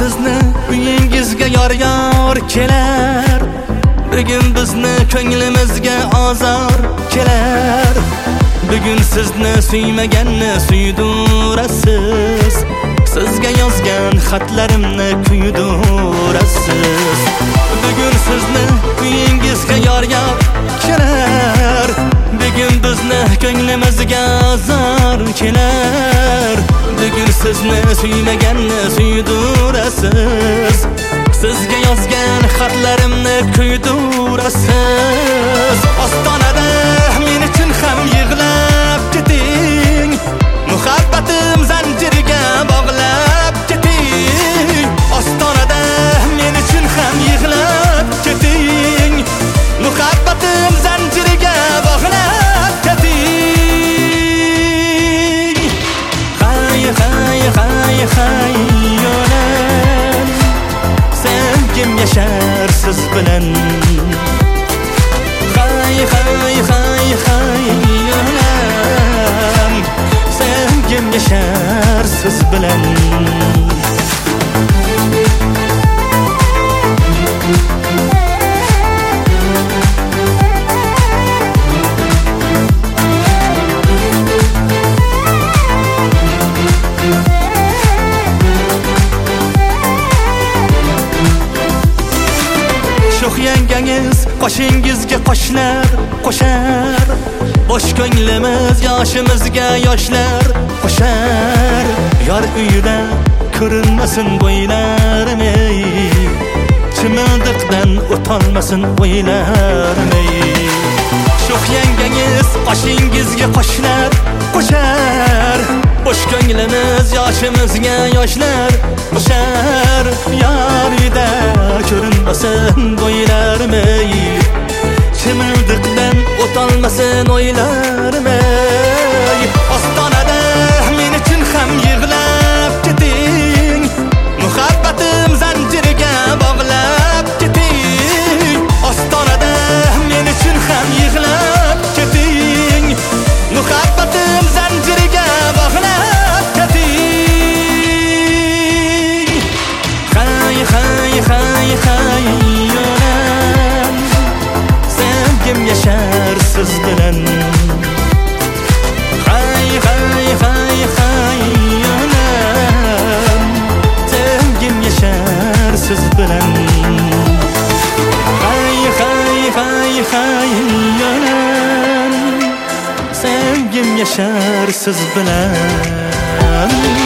sizni uyingizga yor kelar. Bugun bizni ko'nglimizga azor kelar. Bugun sizni suymaganni suydurasiz. Sizga yozgan xatlarimni kuydirasiz. Bugun sizni uyingizga yor kelar. Bugun bizni ko'nglimizga azor kelar. Bugun sizni suymaganni suydurasiz. Sizga yozgan xatlarimni kuydirasiz. Ostonada men uchun ham yig'lab keting. Muhabbatim zanjiriga bog'lab keting. Ostonada men uchun ham yig'lab keting. Muhabbatim zanjiriga bog'lab keting. Hay hay hay hay yo'lam, sen kim yashar siz bilan? Hay hay hay hay yo'lam, sen kim yashar siz bilan? Sho'x yangangiz qoshingizga qoshlar qo'shar. Bosh ko'nglimiz yoshimizga yoshlar qo'shar. Yor uyida ko'rinmasin bo'ylarim ey. Chimildiqdan o'tolmasin o'ylarim ey. Sho'x yangangiz qoshingizga qoshlar qo'shar. Bosh ko'nglimiz yoshimizga yoshlar qo'shar. Yor uyida ko'rinmasin bo'ylarim ey. Chimildiqdan o'tolmasin o'ylarim ey. Ostonada men uchun ham yig'lab keting. Muhabbatim zanjiriga bog'lab keting. Ostonada men uchun ham yig'lab keting. Muhabbatim zanjiriga bog'lab keting. Hay hay hay hay yo'lam, sen kim yashar siz bilan? Hay hay hay hay yo'lam, sen kim yashar siz bilan? Hay hay hay hay yo'lam, sen kim yashar siz bilan?